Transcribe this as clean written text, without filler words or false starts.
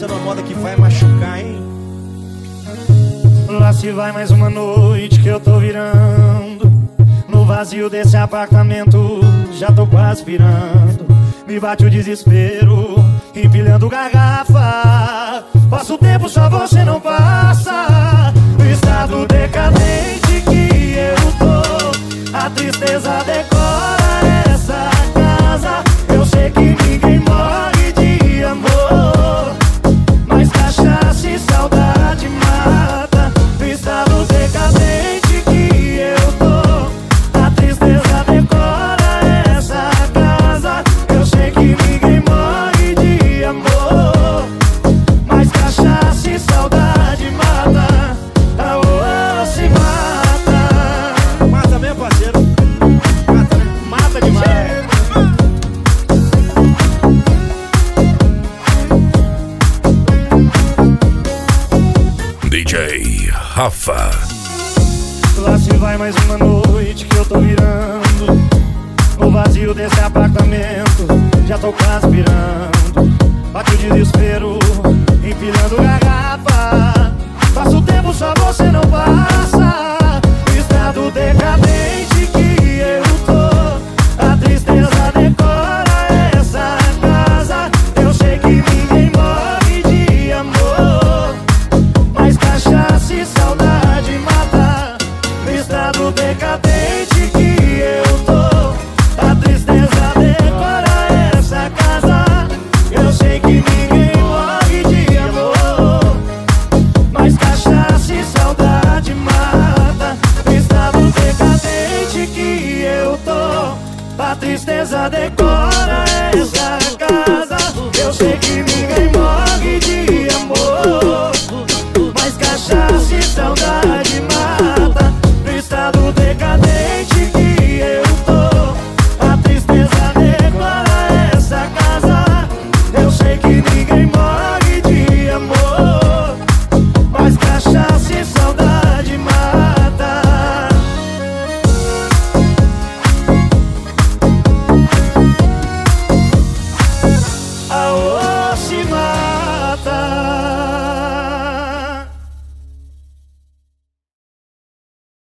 dançando uma moda que vai machucar, hein? Lá se vai mais uma noite que eu tô virando. No vazio desse apartamento já tô quase pirando. Me bate o desespero, empilhando garrafa. Passa o tempo, só você não passa. No estado decadente que eu tô, a tristeza decora essa casa. Eu sei que ninguém morre de amor, mas cachaça e saudade mata. No estado decadente que eu tô, a tristeza decora essa casa. Eu sei que ninguém morre de amor, mas cachaça e saudade mata. Aô, se mata. Mata mesmo, parceiro. Mata, né? Mata demais. DJ Rafa. Lá se vai mais uma noite que eu tô virando. No vazio desse apartamento já tô quase pirando. Bate o desespero, empilhando garrafa. Passa o tempo, só você não passa. No estado decadente que eu tô, a tristeza decora essa casa. Eu sei que ninguém morre de amor, mas cachaça e saudade mata. No estado decadente que eu tô, a tristeza decora essa casa. Eu sei que ninguém morre de amor, mas cachaça e saudade mata. No estado decadente que eu tô, a tristeza decora essa casa. Eu sei que ninguém